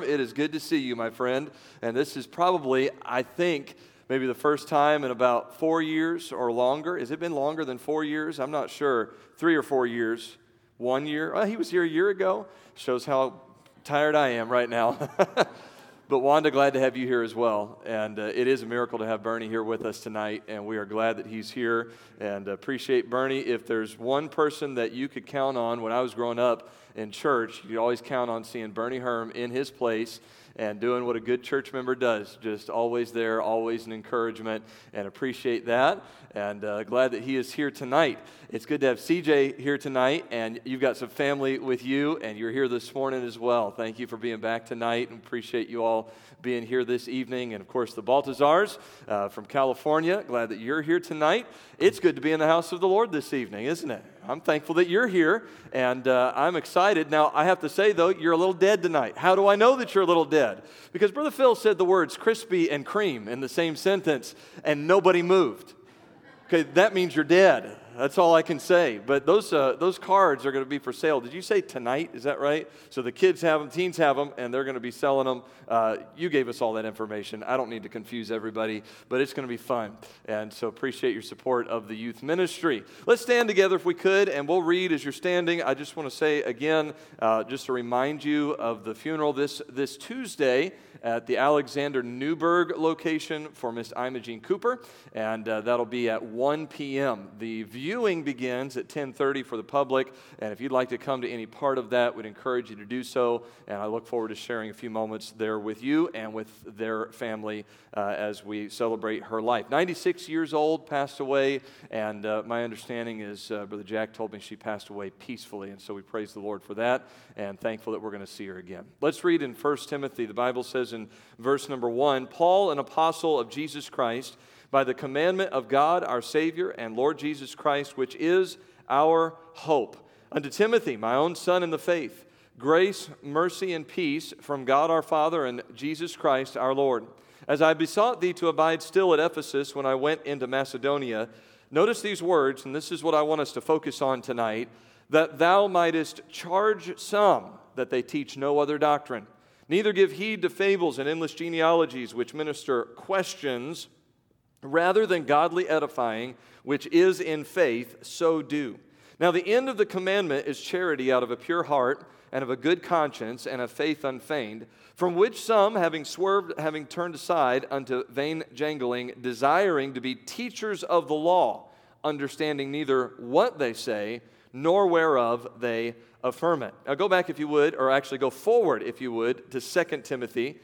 It is good to see you, my friend. And this is probably, I think, maybe the first time in about 4 years or longer. Has it been longer than 4 years? I'm not sure. 3 or 4 years. 1 year. Well, he was here a year ago. Shows how tired I am right now. But Wanda, glad to have you here as well. And it is a miracle to have Bernie here with us tonight. And we are glad that he's here and appreciate Bernie. If there's one person that you could count on when I was growing up in church, you always count on seeing Bernie Herm in his place and doing what a good church member does. Just always there, always an encouragement, and appreciate that. And glad that he is here tonight. It's good to have CJ here tonight, and you've got some family with you, and you're here this morning as well. Thank you for being back tonight, and appreciate you all being here this evening. And of course, the Baltazars from California, glad that you're here tonight. It's good to be in the house of the Lord this evening, isn't it? I'm thankful that you're here, and I'm excited. Now, I have to say, though, you're a little dead tonight. How do I know that you're a little dead? Because Brother Phil said the words crispy and cream in the same sentence, and nobody moved. Okay, that means you're dead. That's all I can say. But those cards are going to be for sale. Did you say tonight? Is that right? So the kids have them, teens have them, and they're going to be selling them. You gave us all that information. I don't need to confuse everybody, but it's going to be fun. And so appreciate your support of the youth ministry. Let's stand together if we could, and we'll read as you're standing. I just want to say again, just to remind you of the funeral this Tuesday at the Alexander Newburgh location for Miss Imogene Cooper, and that'll be at 1 p.m. The viewing begins at 10:30 for the public, and if you'd like to come to any part of that, we'd encourage you to do so, and I look forward to sharing a few moments there with you and with their family as we celebrate her life. 96 years old, passed away, and my understanding is Brother Jack told me she passed away peacefully, and so we praise the Lord for that, and thankful that we're going to see her again. Let's read in 1 Timothy. The Bible says in verse number 1, Paul, an apostle of Jesus Christ, by the commandment of God our Savior and Lord Jesus Christ, which is our hope. Unto Timothy, my own son in the faith, grace, mercy, and peace from God our Father and Jesus Christ our Lord. As I besought thee to abide still at Ephesus when I went into Macedonia, notice these words, and this is what I want us to focus on tonight, that thou mightest charge some that they teach no other doctrine, neither give heed to fables and endless genealogies which minister questions, rather than godly edifying, which is in faith, so do. Now the end of the commandment is charity out of a pure heart, and of a good conscience, and of faith unfeigned, from which some, having swerved, having turned aside unto vain jangling, desiring to be teachers of the law, understanding neither what they say, nor whereof they affirm it. Now go back if you would, or actually go forward if you would, to 2 Timothy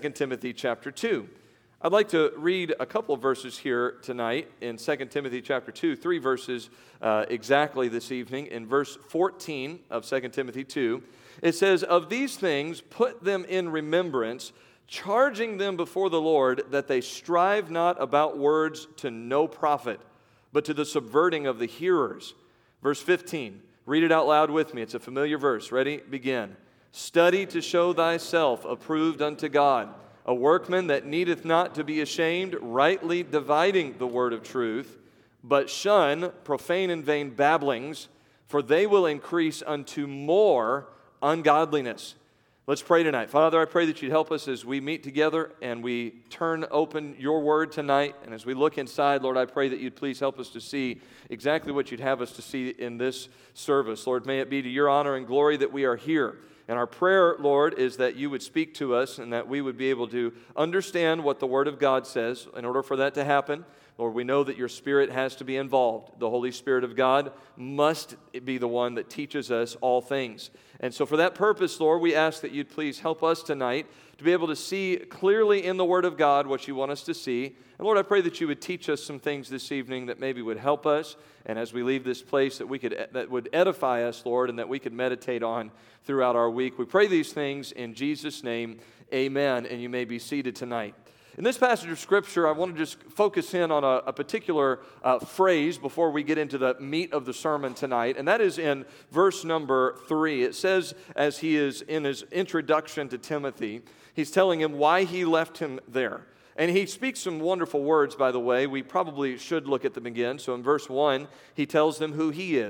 chapter 2. I'd like to read a couple of verses here tonight in 2 Timothy chapter 2, 3 verses exactly this evening. In verse 14 of 2 Timothy 2, it says, Of these things put them in remembrance, charging them before the Lord that they strive not about words to no profit, but to the subverting of the hearers. Verse 15, read it out loud with me. It's a familiar verse. Ready? Begin. Study to show thyself approved unto God, a workman that needeth not to be ashamed, rightly dividing the word of truth, but shun profane and vain babblings, for they will increase unto more ungodliness. Let's pray tonight. Father, I pray that you'd help us as we meet together and we turn open your word tonight. And as we look inside, Lord, I pray that you'd please help us to see exactly what you'd have us to see in this service. Lord, may it be to your honor and glory that we are here. And our prayer, Lord, is that you would speak to us and that we would be able to understand what the Word of God says. In order for that to happen, Lord, we know that your Spirit has to be involved. The Holy Spirit of God must be the one that teaches us all things. And so for that purpose, Lord, we ask that you'd please help us tonight to be able to see clearly in the Word of God what you want us to see. And Lord, I pray that you would teach us some things this evening that maybe would help us, and as we leave this place that would edify us, Lord, and that we could meditate on throughout our week. We pray these things in Jesus' name, amen, and you may be seated tonight. In this passage of Scripture, I want to just focus in on a particular phrase before we get into the meat of the sermon tonight, and that is in verse number 3. It says, as he is in his introduction to Timothy, he's telling him why he left him there. And he speaks some wonderful words, by the way. We probably should look at them again. So in verse 1, he tells them who he is.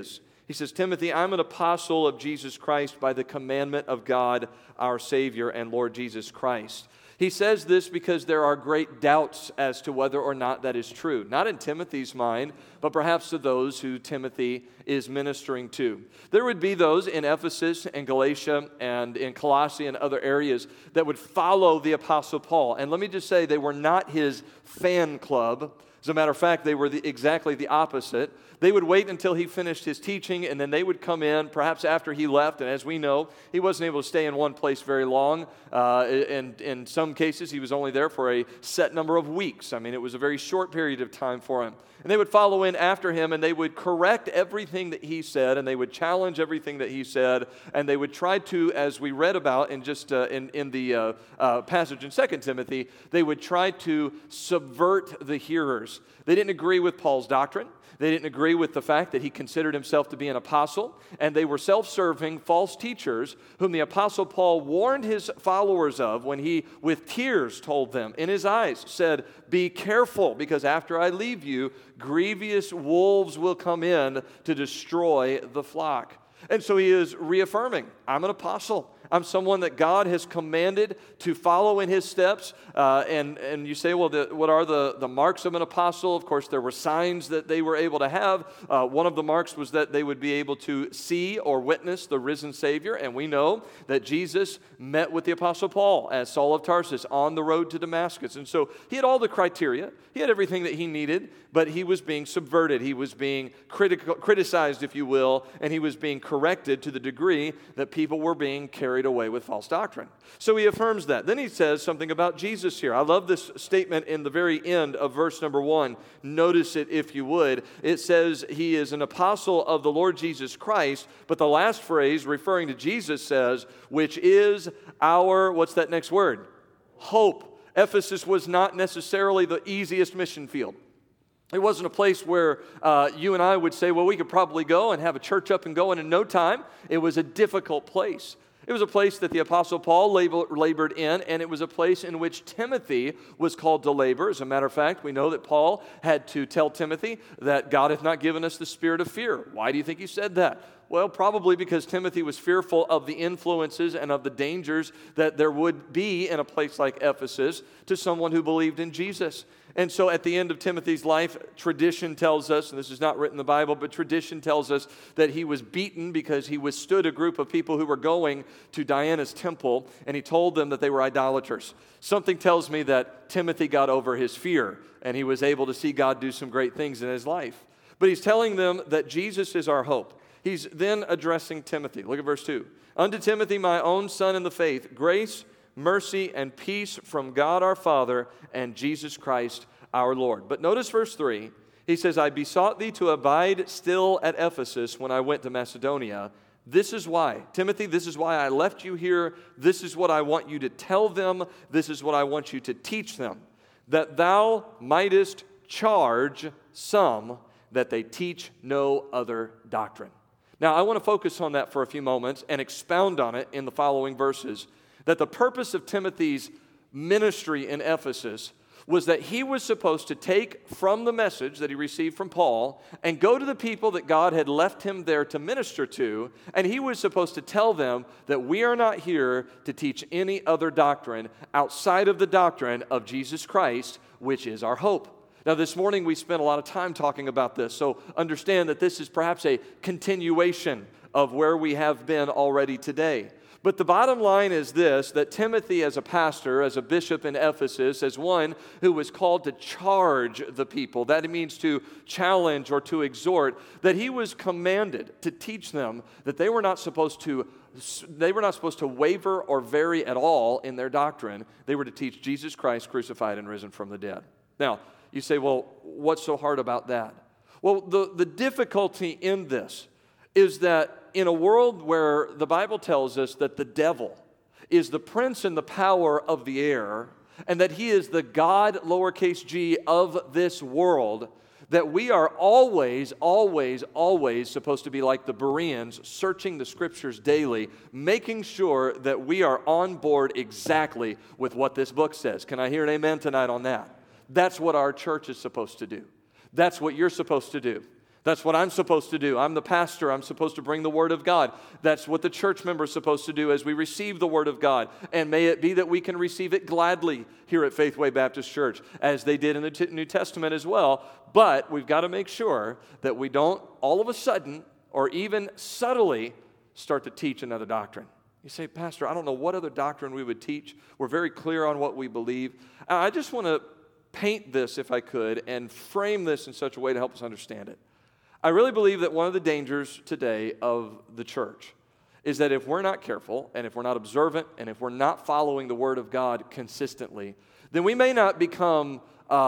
He says, Timothy, I'm an apostle of Jesus Christ by the commandment of God, our Savior and Lord Jesus Christ. He says this because there are great doubts as to whether or not that is true. Not in Timothy's mind, but perhaps to those who Timothy is ministering to. There would be those in Ephesus and Galatia and in Colossae and other areas that would follow the Apostle Paul. And let me just say, they were not his fan club. As a matter of fact, they were exactly the opposite. They would wait until he finished his teaching, and then they would come in, perhaps after he left. And as we know, he wasn't able to stay in one place very long. And in some cases, he was only there for a set number of weeks. I mean, it was a very short period of time for him. And they would follow in after him, and they would correct everything that he said, and they would challenge everything that he said, and they would try to, as we read about in just in the passage in 2 Timothy, they would try to subvert the hearers. They didn't agree with Paul's doctrine. They didn't agree with the fact that he considered himself to be an apostle, and they were self-serving false teachers whom the Apostle Paul warned his followers of when he, with tears, told them in his eyes, said, "Be careful, because after I leave you, grievous wolves will come in to destroy the flock." And so he is reaffirming, I'm an apostle. I'm someone that God has commanded to follow in his steps. And you say, well, what are the marks of an apostle? Of course, there were signs that they were able to have. One of the marks was that they would be able to see or witness the risen Savior. And we know that Jesus met with the Apostle Paul as Saul of Tarsus on the road to Damascus. And so he had all the criteria. He had everything that he needed, but he was being subverted. He was being criticized, if you will, and he was being corrected to the degree that people were being carried away with false doctrine. So he affirms that. Then he says something about Jesus here. I love this statement in the very end of verse number 1. Notice it if you would. It says he is an apostle of the Lord Jesus Christ, but the last phrase referring to Jesus says, which is our, what's that next word? Hope. Ephesus was not necessarily the easiest mission field. It wasn't a place where you and I would say, well, we could probably go and have a church up and going in no time. It was a difficult place. It was a place that the Apostle Paul labored in, and it was a place in which Timothy was called to labor. As a matter of fact, we know that Paul had to tell Timothy that God hath not given us the spirit of fear. Why do you think he said that? Well, probably because Timothy was fearful of the influences and of the dangers that there would be in a place like Ephesus to someone who believed in Jesus. And so at the end of Timothy's life, tradition tells us, and this is not written in the Bible, but tradition tells us that he was beaten because he withstood a group of people who were going to Diana's temple, and he told them that they were idolaters. Something tells me that Timothy got over his fear, and he was able to see God do some great things in his life. But he's telling them that Jesus is our hope. He's then addressing Timothy. Look at verse 2. Unto Timothy, my own son in the faith, grace, mercy, and peace from God our Father and Jesus Christ our Lord. But notice verse 3. He says, I besought thee to abide still at Ephesus when I went to Macedonia. This is why. Timothy, this is why I left you here. This is what I want you to tell them. This is what I want you to teach them. That thou mightest charge some that they teach no other doctrine. Now, I want to focus on that for a few moments and expound on it in the following verses. That the purpose of Timothy's ministry in Ephesus was that he was supposed to take from the message that he received from Paul and go to the people that God had left him there to minister to, and he was supposed to tell them that we are not here to teach any other doctrine outside of the doctrine of Jesus Christ, which is our hope. Now, this morning we spent a lot of time talking about this, so understand that this is perhaps a continuation of where we have been already today. But the bottom line is this, that Timothy as a pastor, as a bishop in Ephesus, as one who was called to charge the people, that means to challenge or to exhort, that he was commanded to teach them that they were not supposed to waver or vary at all in their doctrine. They were to teach Jesus Christ crucified and risen from the dead. Now, you say, well, what's so hard about that? Well, the difficulty in this is that in a world where the Bible tells us that the devil is the prince and the power of the air, and that he is the God, lowercase g, of this world, that we are always, always, always supposed to be like the Bereans, searching the Scriptures daily, making sure that we are on board exactly with what this book says. Can I hear an amen tonight on that? That's what our church is supposed to do. That's what you're supposed to do. That's what I'm supposed to do. I'm the pastor. I'm supposed to bring the Word of God. That's what the church member is supposed to do as we receive the Word of God. And may it be that we can receive it gladly here at Faithway Baptist Church, as they did in the New Testament as well. But we've got to make sure that we don't all of a sudden or even subtly start to teach another doctrine. You say, Pastor, I don't know what other doctrine we would teach. We're very clear on what we believe. I just want to paint this, if I could, and frame this in such a way to help us understand it. I really believe that one of the dangers today of the church is that if we're not careful, and if we're not observant, and if we're not following the Word of God consistently, then we may not become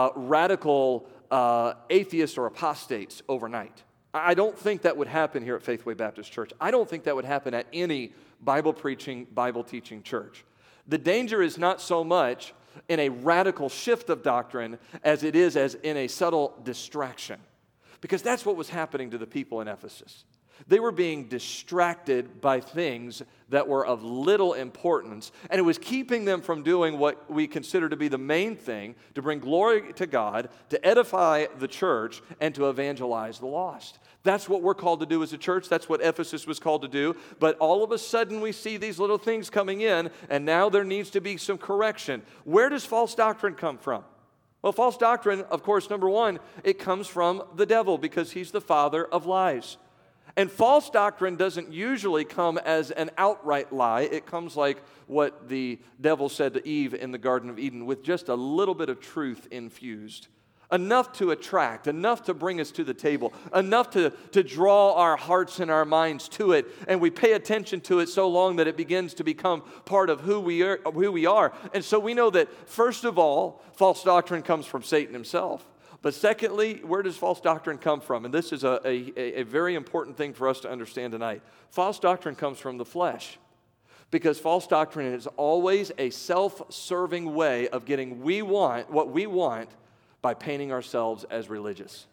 radical atheists or apostates overnight. I don't think that would happen here at Faithway Baptist Church. I don't think that would happen at any Bible-preaching, Bible-teaching church. The danger is not so much in a radical shift of doctrine as it is as in a subtle distraction. Because that's what was happening to the people in Ephesus. They were being distracted by things that were of little importance, and it was keeping them from doing what we consider to be the main thing, to bring glory to God, to edify the church, and to evangelize the lost. That's what we're called to do as a church. That's what Ephesus was called to do. But all of a sudden we see these little things coming in, and now there needs to be some correction. Where does false doctrine come from? Well, false doctrine, of course, number one, it comes from the devil because he's the father of lies. And false doctrine doesn't usually come as an outright lie. It comes like what the devil said to Eve in the Garden of Eden, with just a little bit of truth infused. Enough to attract, enough to bring us to the table, enough to draw our hearts and our minds to it, and we pay attention to it so long that it begins to become part of who we are. And so we know that, first of all, false doctrine comes from Satan himself. But secondly, where does false doctrine come from? And this is a very important thing for us to understand tonight. False doctrine comes from the flesh. Because false doctrine is always a self-serving way of getting what we want by painting ourselves as religious.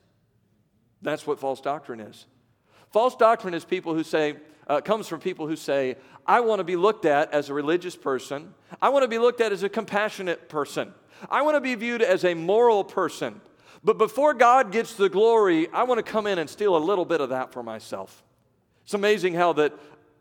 That's what false doctrine is. False doctrine is comes from people who say, I want to be looked at as a religious person. I want to be looked at as a compassionate person. I want to be viewed as a moral person. But before God gets the glory, I want to come in and steal a little bit of that for myself. It's amazing how that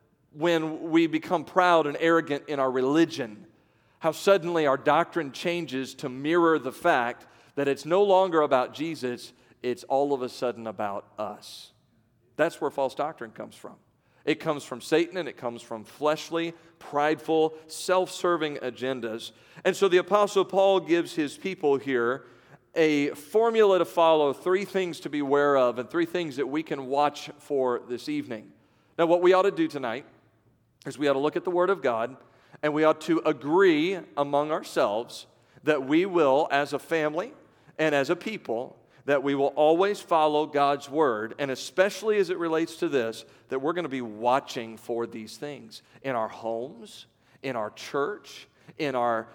when we become proud and arrogant in our religion, how suddenly our doctrine changes to mirror the fact that it's no longer about Jesus, it's all of a sudden about us. That's where false doctrine comes from. It comes from Satan, and it comes from fleshly, prideful, self-serving agendas. And so the Apostle Paul gives his people here a formula to follow, 3 things to be aware of, and 3 things that we can watch for this evening. Now, what we ought to do tonight is we ought to look at the Word of God, and we ought to agree among ourselves that we will, as a family and as a people, that we will always follow God's Word, and especially as it relates to this, that we're going to be watching for these things in our homes, in our church, in our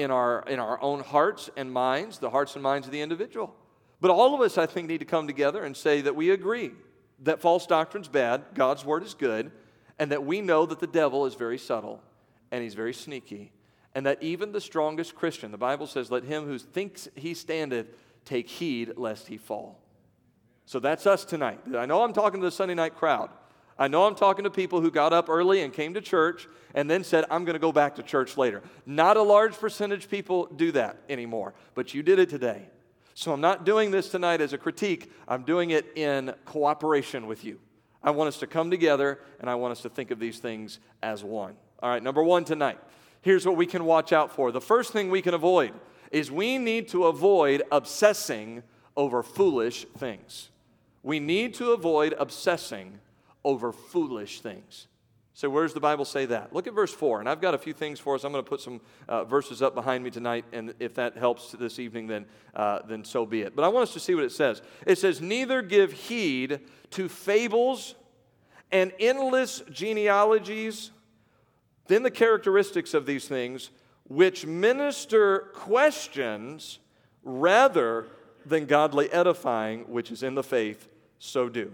own hearts and minds, the hearts and minds of the individual. But all of us, I think, need to come together and say that we agree that false doctrine's bad, God's Word is good, and that we know that the devil is very subtle and he's very sneaky, and that even the strongest Christian, the Bible says, let him who thinks he standeth take heed lest he fall. So that's us tonight. I know I'm talking to the Sunday night crowd. I know I'm talking to people who got up early and came to church and then said, I'm going to go back to church later. Not a large percentage of people do that anymore, but you did it today. So I'm not doing this tonight as a critique. I'm doing it in cooperation with you. I want us to come together, and I want us to think of these things as one. All right, number 1 tonight. Here's what we can watch out for. The first thing we can avoid is we need to avoid obsessing over foolish things. We need to avoid obsessing over foolish things. So where does the Bible say that? Look at verse 4, and I've got a few things for us. I'm going to put some verses up behind me tonight, and if that helps this evening, then so be it. But I want us to see what it says. It says, neither give heed to fables and endless genealogies. Then the characteristics of these things, which minister questions rather than godly edifying, which is in the faith, so do.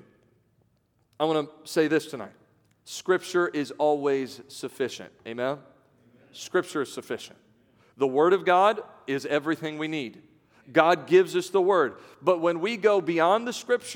I want to say this tonight. Scripture is always sufficient. Amen? Scripture is sufficient. The Word of God is everything we need. God gives us the Word. But when we go beyond the Scripture,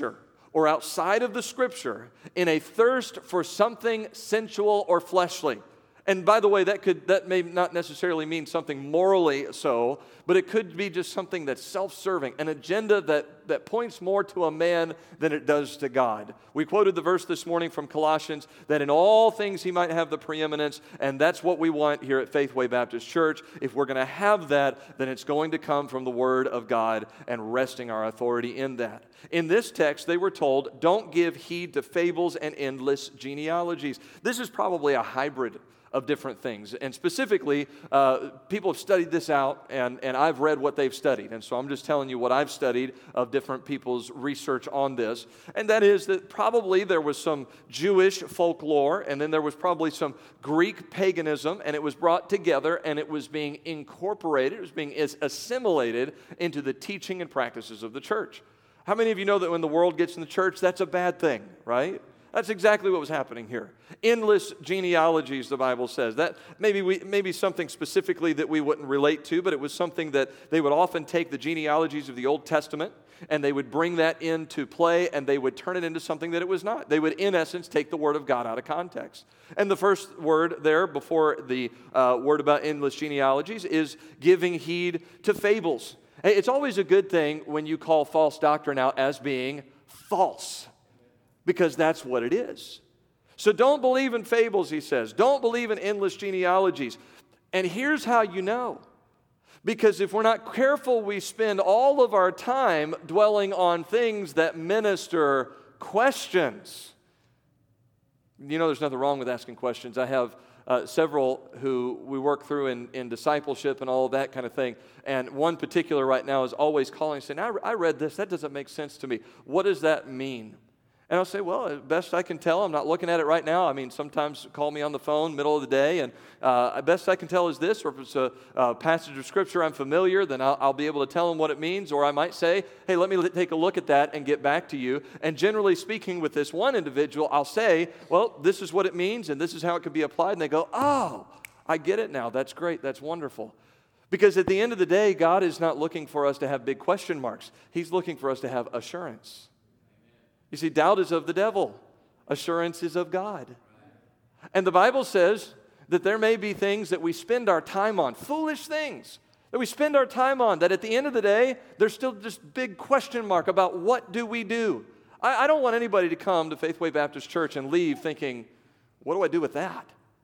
or outside of the Scripture in a thirst for something sensual or fleshly. And by the way, that may not necessarily mean something morally so, but it could be just something that's self-serving, an agenda that points more to a man than it does to God. We quoted the verse this morning from Colossians that in all things he might have the preeminence, and that's what we want here at Faithway Baptist Church. If we're going to have that, then it's going to come from the Word of God and resting our authority in that. In this text, they were told, don't give heed to fables and endless genealogies. This is probably a hybrid of different things. And specifically, people have studied this out, and I've read what they've studied. And so I'm just telling you what I've studied of different people's research on this. And that is that probably there was some Jewish folklore, and then there was probably some Greek paganism, and it was brought together, and it was being incorporated, it was being assimilated into the teaching and practices of the church. How many of you know that when the world gets in the church, that's a bad thing, right? That's exactly what was happening here. Endless genealogies, the Bible says. That maybe something specifically that we wouldn't relate to, but it was something that they would often take the genealogies of the Old Testament and they would bring that into play and they would turn it into something that it was not. They would, in essence, take the Word of God out of context. And the first word there before the word about endless genealogies is giving heed to fables. Hey, it's always a good thing when you call false doctrine out as being false, because that's what it is. So don't believe in fables, he says. Don't believe in endless genealogies. And here's how you know. Because if we're not careful, we spend all of our time dwelling on things that minister questions. You know, there's nothing wrong with asking questions. I have several who we work through in discipleship and all of that kind of thing. And one particular right now is always calling and saying, I read this. That doesn't make sense to me. What does that mean? And I'll say, well, best I can tell, I'm not looking at it right now. I mean, sometimes call me on the phone, middle of the day, and best I can tell is this, or if it's a passage of Scripture I'm familiar, then I'll be able to tell them what it means, or I might say, hey, let me take a look at that and get back to you. And generally speaking with this one individual, I'll say, well, this is what it means, and this is how it can be applied. And they go, oh, I get it now. That's great. That's wonderful. Because at the end of the day, God is not looking for us to have big question marks. He's looking for us to have assurance. You see, doubt is of the devil. Assurance is of God. And the Bible says that there may be things that we spend our time on, foolish things that we spend our time on, that at the end of the day, there's still this big question mark about what do we do. I don't want anybody to come to Faithway Baptist Church and leave thinking, what do I do with that?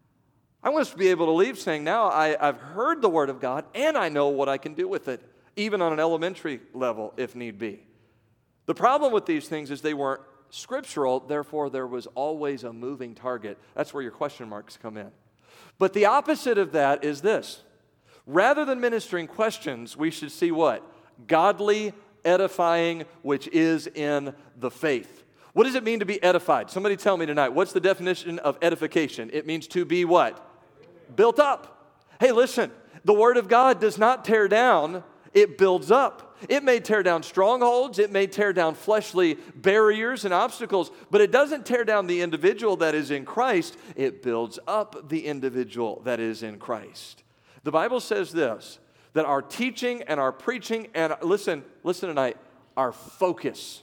I want us to be able to leave saying, now I've heard the Word of God and I know what I can do with it, even on an elementary level if need be. The problem with these things is they weren't scriptural, therefore there was always a moving target. That's where your question marks come in. But the opposite of that is this. Rather than ministering questions, we should see what? Godly edifying, which is in the faith. What does it mean to be edified? Somebody tell me tonight, what's the definition of edification? It means to be what? Built up. Hey, listen, the Word of God does not tear down, it builds up. It may tear down strongholds, it may tear down fleshly barriers and obstacles, but it doesn't tear down the individual that is in Christ. It builds up the individual that is in Christ. The Bible says this, that our teaching and our preaching, and listen tonight, our focus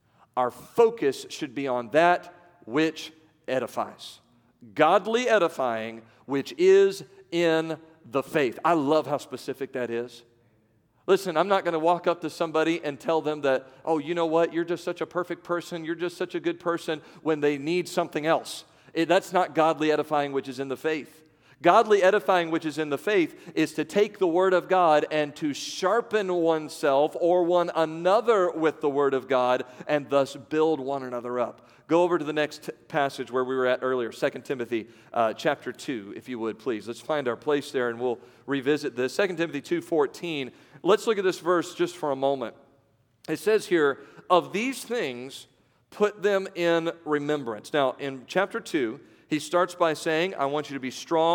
should be on that which edifies. Godly edifying, which is in the faith. I love how specific that is. Listen, I'm not going to walk up to somebody and tell them that, oh, you know what, you're just such a perfect person, you're just such a good person when they need something else. That's not godly edifying, which is in the faith. Godly edifying, which is in the faith, is to take the Word of God and to sharpen oneself or one another with the Word of God and thus build one another up. Go over to the next passage where we were at earlier, 2 Timothy chapter 2, if you would, please. Let's find our place there and we'll revisit this. 2 Timothy 2:14. Let's look at this verse just for a moment. It says here, of these things, put them in remembrance. Now, in chapter 2, he starts by saying, I want you to be strong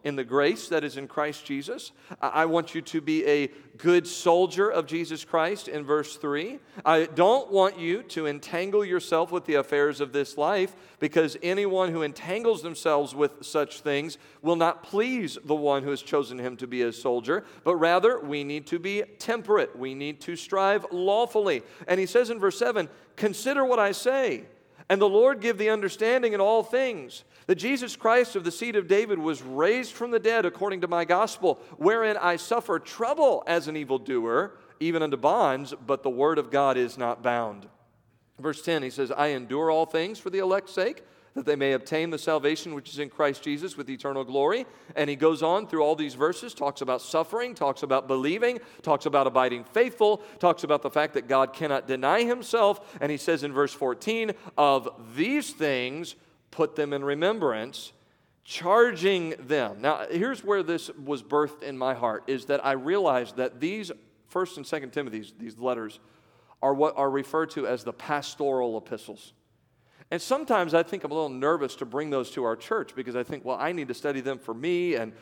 in the grace that is in Christ Jesus. I want you to be a good soldier of Jesus Christ in verse 3. I don't want you to entangle yourself with the affairs of this life, because anyone who entangles themselves with such things will not please the one who has chosen him to be a soldier, but rather we need to be temperate. We need to strive lawfully. And he says in verse 7, consider what I say, and the Lord give thee understanding in all things, that Jesus Christ of the seed of David was raised from the dead according to my gospel, wherein I suffer trouble as an evildoer, even unto bonds, but the word of God is not bound. Verse 10, he says, I endure all things for the elect's sake, that they may obtain the salvation which is in Christ Jesus with eternal glory. And he goes on through all these verses, talks about suffering, talks about believing, talks about abiding faithful, talks about the fact that God cannot deny himself. And he says in verse 14, of these things put them in remembrance, charging them. Now, here's where this was birthed in my heart, is that I realized that these 1st and 2nd Timothy, these letters, are what are referred to as the pastoral epistles. And sometimes I think I'm a little nervous to bring those to our church, because I think, well, I need to study them for me, and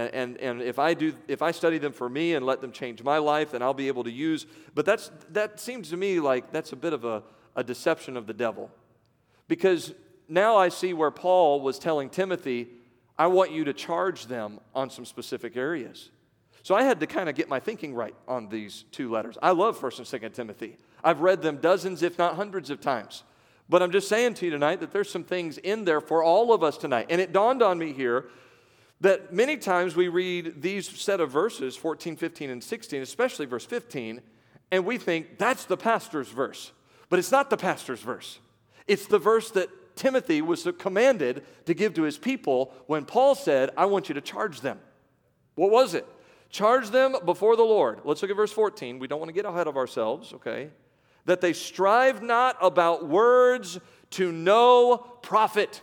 if I study them for me and let them change my life, then I'll be able to use. But that seems to me like that's a bit of a deception of the devil, because now I see where Paul was telling Timothy, I want you to charge them on some specific areas. So I had to kind of get my thinking right on these two letters. I love 1st and 2nd Timothy. I've read them dozens, if not hundreds of times. But I'm just saying to you tonight that there's some things in there for all of us tonight. And it dawned on me here that many times we read these set of verses, 14, 15, and 16, especially verse 15, and we think that's the pastor's verse. But it's not the pastor's verse. It's the verse that Timothy was commanded to give to his people when Paul said, I want you to charge them. What was it? Charge them before the Lord. Let's look at verse 14. We don't want to get ahead of ourselves, okay? That they strive not about words to no profit.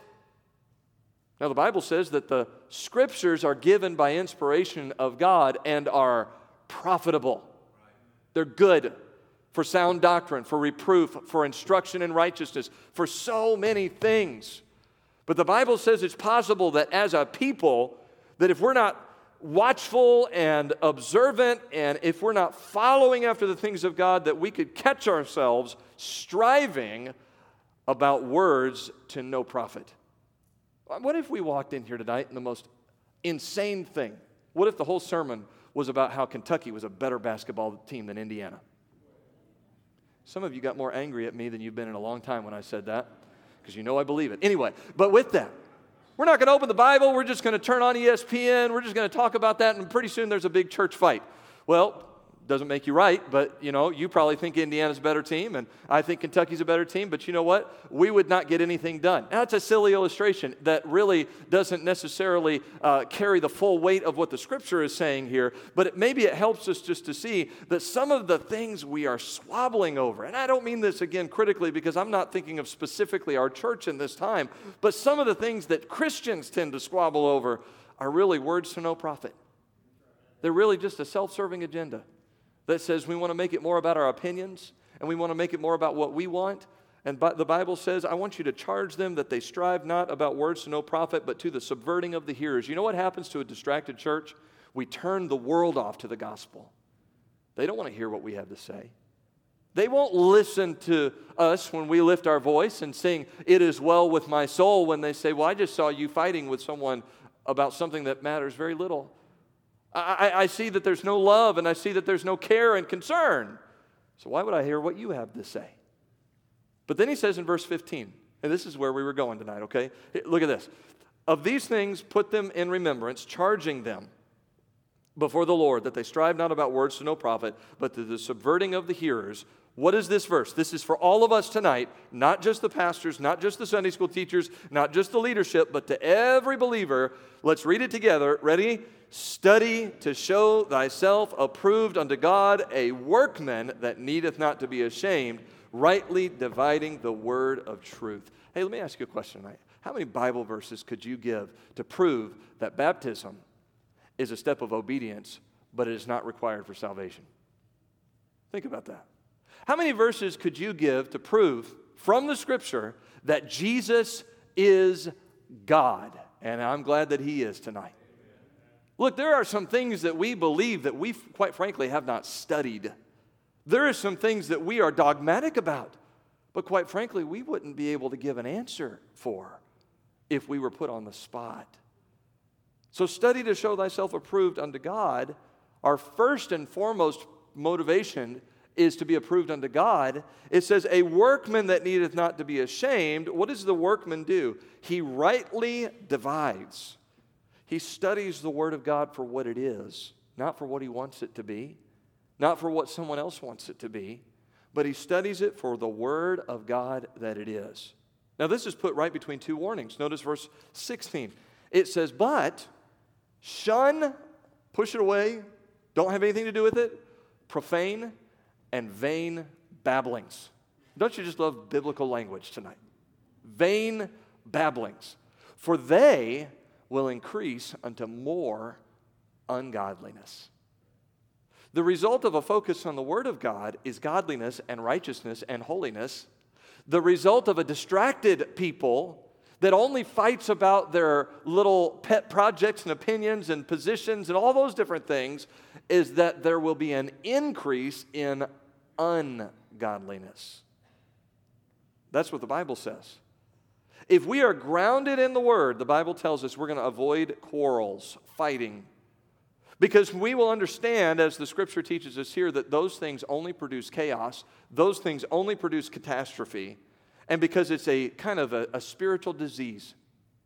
Now, the Bible says that the Scriptures are given by inspiration of God and are profitable. They're good for sound doctrine, for reproof, for instruction in righteousness, for so many things. But the Bible says it's possible that as a people, that if we're not watchful and observant, and if we're not following after the things of God, that we could catch ourselves striving about words to no profit. What if we walked in here tonight and the most insane thing? What if the whole sermon was about how Kentucky was a better basketball team than Indiana? Some of you got more angry at me than you've been in a long time when I said that, because you know I believe it. Anyway, but with that, we're not going to open the Bible. We're just going to turn on ESPN. We're just going to talk about that, and pretty soon there's a big church fight. Well, doesn't make you right, but, you probably think Indiana's a better team, and I think Kentucky's a better team, but you know what? We would not get anything done. Now, that's a silly illustration that really doesn't necessarily carry the full weight of what the Scripture is saying here, but maybe it helps us just to see that some of the things we are squabbling over, and I don't mean this, again, critically, because I'm not thinking of specifically our church in this time, but some of the things that Christians tend to squabble over are really words to no profit. They're really just a self-serving agenda that says we want to make it more about our opinions, and we want to make it more about what we want. And the Bible says, I want you to charge them that they strive not about words to no profit, but to the subverting of the hearers. You know what happens to a distracted church? We turn the world off to the gospel. They don't want to hear what we have to say. They won't listen to us when we lift our voice and sing, "It is well with my soul," when they say, well, I just saw you fighting with someone about something that matters very little. I see that there's no love, and I see that there's no care and concern. So why would I hear what you have to say? But then he says in verse 15, and this is where we were going tonight, okay? Look at this. Of these things put them in remembrance, charging them before the Lord, that they strive not about words to no profit, but to the subverting of the hearers. What is this verse? This is for all of us tonight, not just the pastors, not just the Sunday school teachers, not just the leadership, but to every believer. Let's read it together. Ready? Study to show thyself approved unto God, a workman that needeth not to be ashamed, rightly dividing the word of truth. Hey, let me ask you a question tonight. How many Bible verses could you give to prove that baptism is a step of obedience, but it is not required for salvation? Think about that. How many verses could you give to prove from the Scripture that Jesus is God? And I'm glad that He is tonight. Look, there are some things that we believe that we, quite frankly, have not studied. There are some things that we are dogmatic about, but quite frankly, we wouldn't be able to give an answer for if we were put on the spot. So study to show thyself approved unto God. Our first and foremost motivation is to be approved unto God. It says, a workman that needeth not to be ashamed. What does the workman do? He rightly divides. He studies the Word of God for what it is, not for what he wants it to be, not for what someone else wants it to be, but he studies it for the Word of God that it is. Now, this is put right between two warnings. Notice verse 16. It says, but shun, push it away, don't have anything to do with it, profane and vain babblings. Don't you just love biblical language tonight? Vain babblings. For they will increase unto more ungodliness. The result of a focus on the Word of God is godliness and righteousness and holiness. The result of a distracted people that only fights about their little pet projects and opinions and positions and all those different things is that there will be an increase in ungodliness. That's what the Bible says. If we are grounded in the Word, the Bible tells us we're going to avoid quarrels, fighting. Because we will understand, as the Scripture teaches us here, that those things only produce chaos, those things only produce catastrophe, and because it's a kind of a spiritual disease.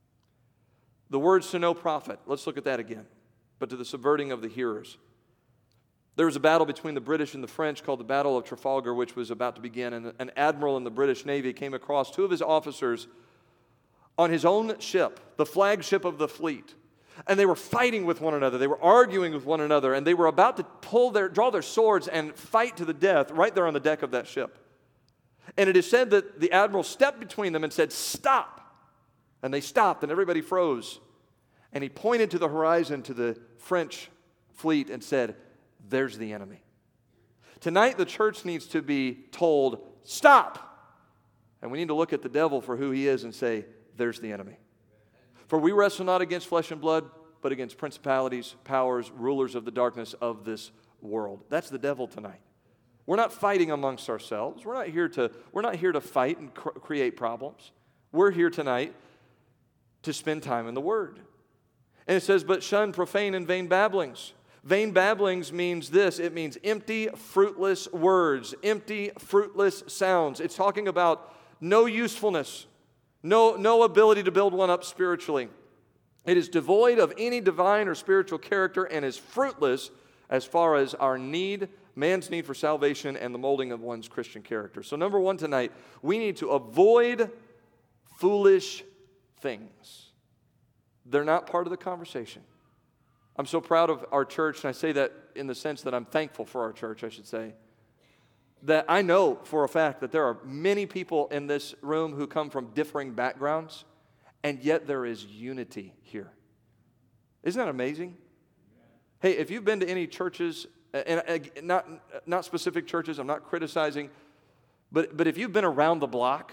The words to no profit, let's look at that again, but to the subverting of the hearers. There was a battle between the British and the French called the Battle of Trafalgar, which was about to begin, and an admiral in the British Navy came across two of his officers on his own ship, the flagship of the fleet. And they were fighting with one another. They were arguing with one another. And they were about to draw their swords and fight to the death right there on the deck of that ship. And it is said that the admiral stepped between them and said, stop. And they stopped and everybody froze. And he pointed to the horizon to the French fleet and said, there's the enemy. Tonight the church needs to be told, stop. And we need to look at the devil for who he is and say, there's the enemy. For we wrestle not against flesh and blood, but against principalities, powers, rulers of the darkness of this world. That's the devil tonight. We're not fighting amongst ourselves. We're not here to fight and create problems. We're here tonight to spend time in the Word. And it says, but shun profane and vain babblings. Vain babblings means this. It means empty, fruitless words, empty, fruitless sounds. It's talking about no usefulness. No ability to build one up spiritually. It is devoid of any divine or spiritual character and is fruitless as far as our need, man's need for salvation and the molding of one's Christian character. So number one tonight, we need to avoid foolish things. They're not part of the conversation. I'm so proud of our church, and I say that in the sense that I'm thankful for our church, I should say. That I know for a fact that there are many people in this room who come from differing backgrounds, and yet there is unity here. Isn't that amazing? Hey, if you've been to any churches, and not specific churches, I'm not criticizing, but if you've been around the block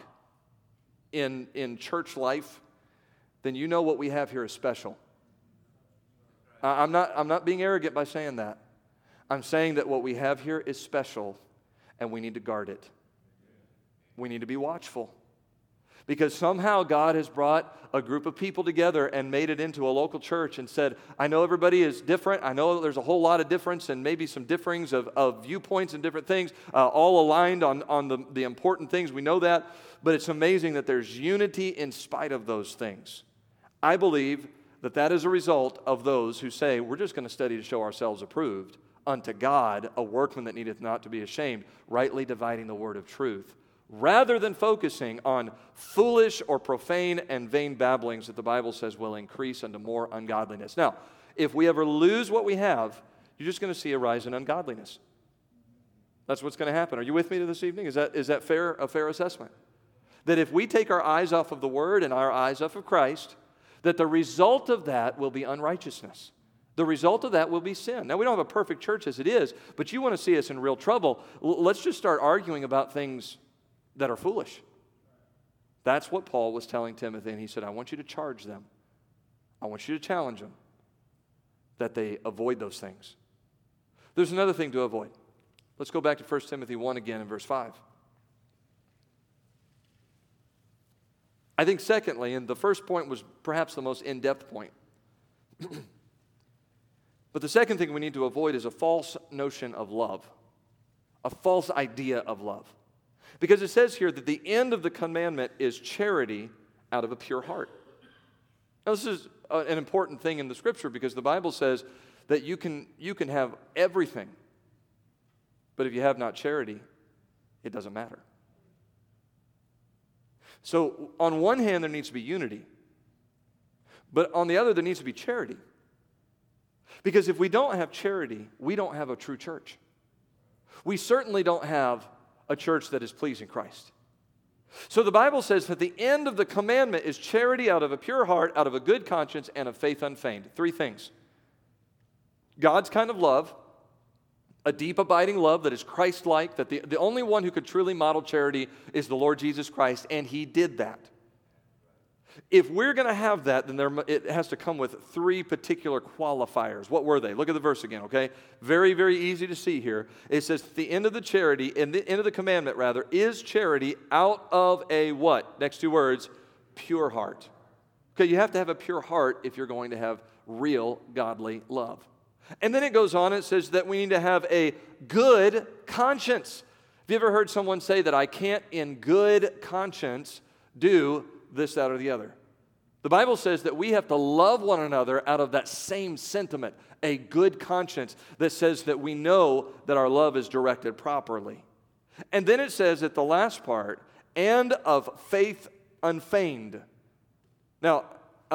in church life, then you know what we have here is special. I'm not being arrogant by saying that. I'm saying that what we have here is special. And we need to guard it. We need to be watchful. Because somehow God has brought a group of people together and made it into a local church and said, I know everybody is different. I know there's a whole lot of difference and maybe some differings of viewpoints and different things, all aligned on the important things. We know that. But it's amazing that there's unity in spite of those things. I believe that is a result of those who say, we're just going to study to show ourselves approved unto God, a workman that needeth not to be ashamed, rightly dividing the word of truth, rather than focusing on foolish or profane and vain babblings that the Bible says will increase unto more ungodliness. Now, if we ever lose what we have, you're just going to see a rise in ungodliness. That's what's going to happen. Are you with me this evening? Is that a fair assessment? That if we take our eyes off of the Word and our eyes off of Christ, that the result of that will be unrighteousness. The result of that will be sin. Now, we don't have a perfect church as it is, but you want to see us in real trouble. Let's just start arguing about things that are foolish. That's what Paul was telling Timothy, and he said, I want you to charge them. I want you to challenge them. that they avoid those things. There's another thing to avoid. Let's go back to 1 Timothy 1 again in verse 5. I think secondly, and the first point was perhaps the most in-depth point, but the second thing we need to avoid is a false notion of love, a false idea of love. Because it says here that the end of the commandment is charity out of a pure heart. Now, this is an important thing in the Scripture because the Bible says that you can have everything, but if you have not charity, it doesn't matter. So on one hand, there needs to be unity, but on the other, there needs to be charity. Because if we don't have charity, we don't have a true church. We certainly don't have a church that is pleasing Christ. So the Bible says that the end of the commandment is charity out of a pure heart, out of a good conscience, and of faith unfeigned. Three things. God's kind of love, a deep abiding love that is Christ-like, that the only one who could truly model charity is the Lord Jesus Christ, and He did that. If we're going to have that, then it has to come with three particular qualifiers. What were they? Look at the verse again, okay? Very, very easy to see here. It says, the end of the charity, and the end of the commandment, rather, is charity out of a what? Next two words, pure heart. Okay, you have to have a pure heart if you're going to have real godly love. And then it goes on, it says that we need to have a good conscience. Have you ever heard someone say that I can't in good conscience do this, that, or the other? The Bible says that we have to love one another out of that same sentiment, a good conscience that says that we know that our love is directed properly. And then it says at the last part, and of faith unfeigned. Now,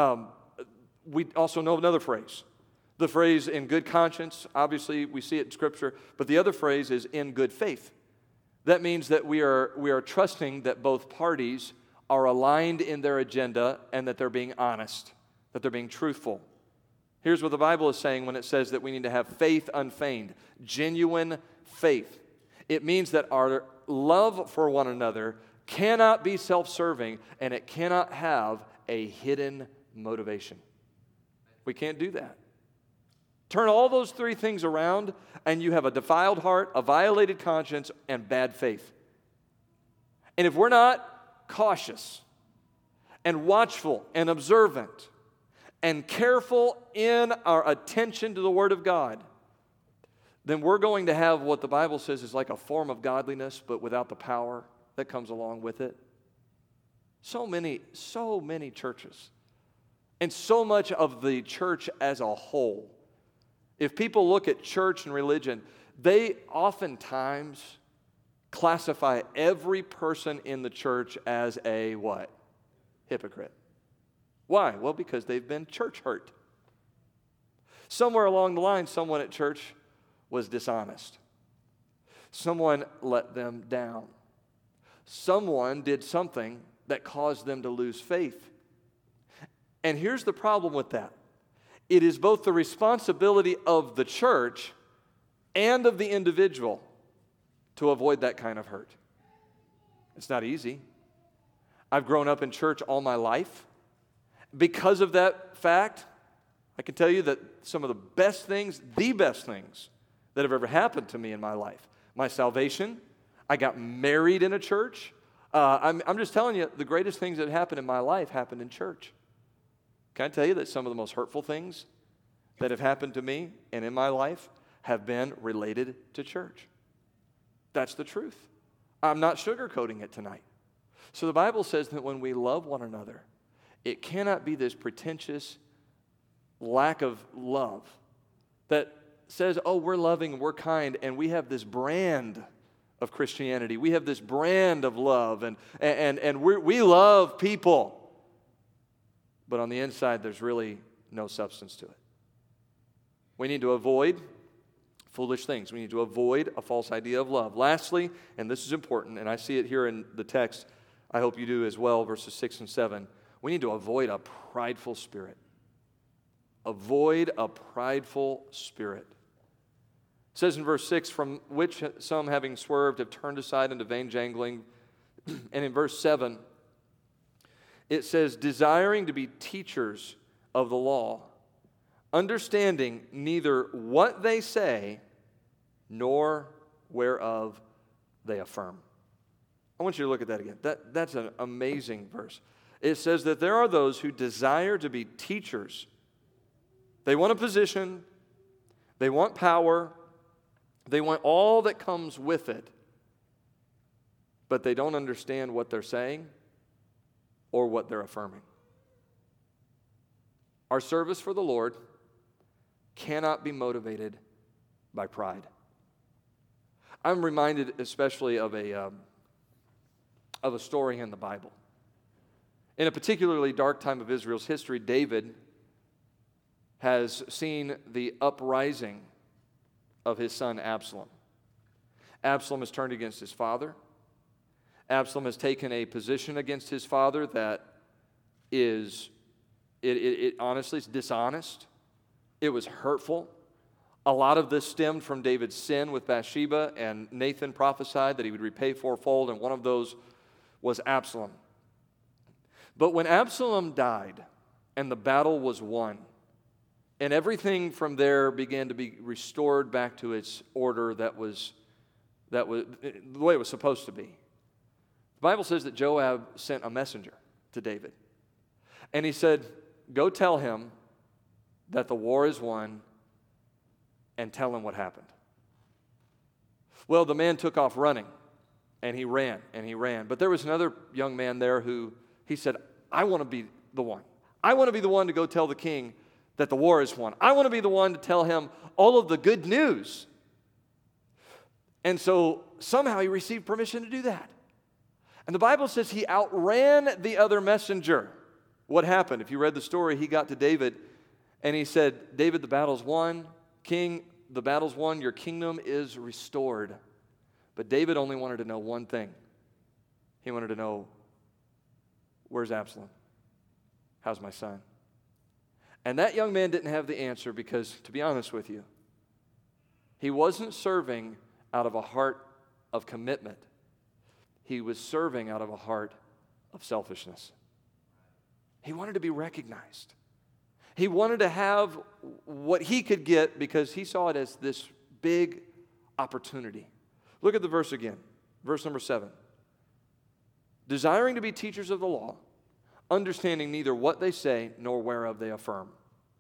we also know another phrase. The phrase in good conscience, obviously we see it in Scripture, but the other phrase is in good faith. That means that we are trusting that both parties are aligned in their agenda and that they're being honest, that they're being truthful. Here's what the Bible is saying when it says that we need to have faith unfeigned, genuine faith. It means that our love for one another cannot be self-serving and it cannot have a hidden motivation. We can't do that. Turn all those three things around and you have a defiled heart, a violated conscience, and bad faith. And if we're not cautious and watchful and observant and careful in our attention to the Word of God, then we're going to have what the Bible says is like a form of godliness, but without the power that comes along with it. So many churches, and so much of the church as a whole. If people look at church and religion, they oftentimes classify every person in the church as a what? Hypocrite. Why? Well, because they've been church hurt. Somewhere along the line, someone at church was dishonest. Someone let them down. Someone did something that caused them to lose faith. And here's the problem with that. It is both the responsibility of the church and of the individual to avoid that kind of hurt. It's not easy. I've grown up in church all my life. Because of that fact, I can tell you that some of the best things that have ever happened to me in my life, my salvation, I got married in a church. I'm just telling you, the greatest things that happened in my life happened in church. Can I tell you that some of the most hurtful things that have happened to me and in my life have been related to church? That's the truth. I'm not sugarcoating it tonight. So the Bible says that when we love one another, it cannot be this pretentious lack of love that says, oh, we're loving, we're kind, and we have this brand of Christianity. We have this brand of love, and we love people. But on the inside, there's really no substance to it. We need to avoid foolish things. We need to avoid a false idea of love. Lastly, and this is important, and I see it here in the text, I hope you do as well, verses 6 and 7, we need to avoid a prideful spirit. Avoid a prideful spirit. It says in verse 6, from which some having swerved have turned aside into vain jangling. And in verse 7, it says, desiring to be teachers of the law, understanding neither what they say nor whereof they affirm. I want you to look at that again. That's an amazing verse. It says that there are those who desire to be teachers. They want a position, they want power, they want all that comes with it, but they don't understand what they're saying or what they're affirming. Our service for the Lord cannot be motivated by pride. I'm reminded especially of a story in the Bible. In a particularly dark time of Israel's history, David has seen the uprising of his son Absalom. Absalom has turned against his father. Absalom has taken a position against his father that is, honestly, it's dishonest. It was hurtful. A lot of this stemmed from David's sin with Bathsheba, and Nathan prophesied that he would repay fourfold, and one of those was Absalom. But when Absalom died and the battle was won, and everything from there began to be restored back to its order that was the way it was supposed to be, the Bible says that Joab sent a messenger to David. And he said, go tell him that the war is won and tell him what happened. Well, the man took off running, and he ran, and he ran. But there was another young man there who, he said, I want to be the one. I want to be the one to go tell the king that the war is won. I want to be the one to tell him all of the good news. And so somehow he received permission to do that. And the Bible says he outran the other messenger. What happened? If you read the story, he got to David and he said, David, the battle's won. King, the battle's won. Your kingdom is restored. But David only wanted to know one thing. He wanted to know, where's Absalom? How's my son? And that young man didn't have the answer because, to be honest with you, he wasn't serving out of a heart of commitment. He was serving out of a heart of selfishness. He wanted to be recognized. He wanted to have what he could get because he saw it as this big opportunity. Look at the verse again. Verse number 7. Desiring to be teachers of the law, understanding neither what they say nor whereof they affirm.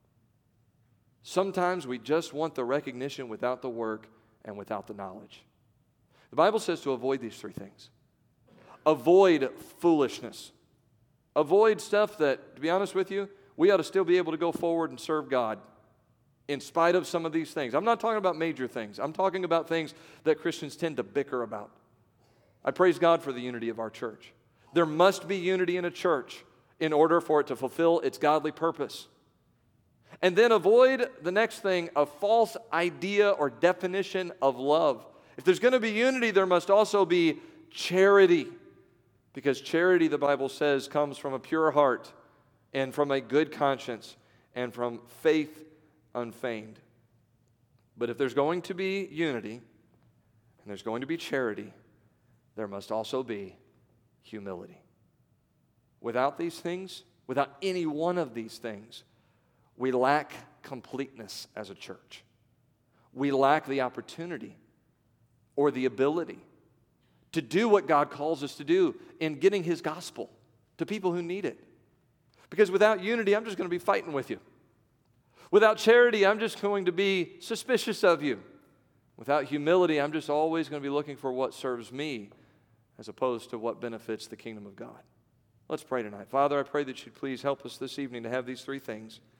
Sometimes we just want the recognition without the work and without the knowledge. The Bible says to avoid these three things. Avoid foolishness. Avoid stuff that, to be honest with you, we ought to still be able to go forward and serve God in spite of some of these things. I'm not talking about major things. I'm talking about things that Christians tend to bicker about. I praise God for the unity of our church. There must be unity in a church in order for it to fulfill its godly purpose. And then avoid the next thing, a false idea or definition of love. If there's going to be unity, there must also be charity. Because charity, the Bible says, comes from a pure heart and from a good conscience and from faith unfeigned. But if there's going to be unity and there's going to be charity, there must also be humility. Without these things, without any one of these things, we lack completeness as a church. We lack the opportunity or the ability to do what God calls us to do in getting His gospel to people who need it. Because without unity, I'm just going to be fighting with you. Without charity, I'm just going to be suspicious of you. Without humility, I'm just always going to be looking for what serves me as opposed to what benefits the kingdom of God. Let's pray tonight. Father, I pray that you'd please help us this evening to have these three things.